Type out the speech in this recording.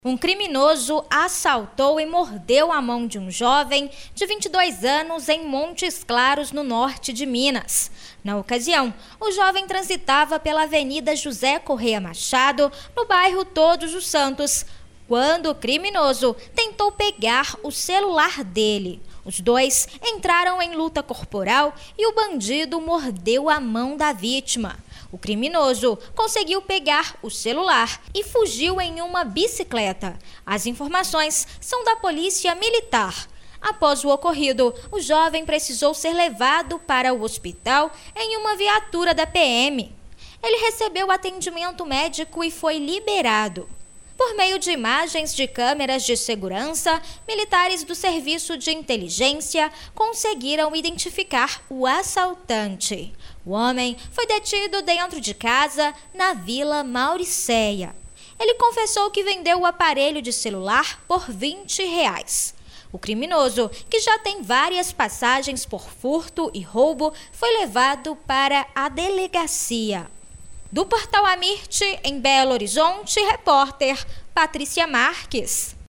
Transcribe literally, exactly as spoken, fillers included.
Um criminoso assaltou e mordeu a mão de um jovem de vinte e dois anos em Montes Claros, no norte de Minas. Na ocasião, o jovem transitava pela Avenida José Correia Machado, no bairro Todos os Santos, quando o criminoso tentou pegar o celular dele. Os dois entraram em luta corporal e o bandido mordeu a mão da vítima. O criminoso conseguiu pegar o celular e fugiu em uma bicicleta. As informações são da Polícia Militar. Após o ocorrido, o jovem precisou ser levado para o hospital em uma viatura da P M. Ele recebeu atendimento médico e foi liberado. Por meio de imagens de câmeras de segurança, militares do Serviço de Inteligência conseguiram identificar o assaltante. O homem foi detido dentro de casa, na Vila Mauricéia. Ele confessou que vendeu o aparelho de celular por vinte reais. O criminoso, que já tem várias passagens por furto e roubo, foi levado para a delegacia. Do Portal Amirte, em Belo Horizonte, repórter Patrícia Marques.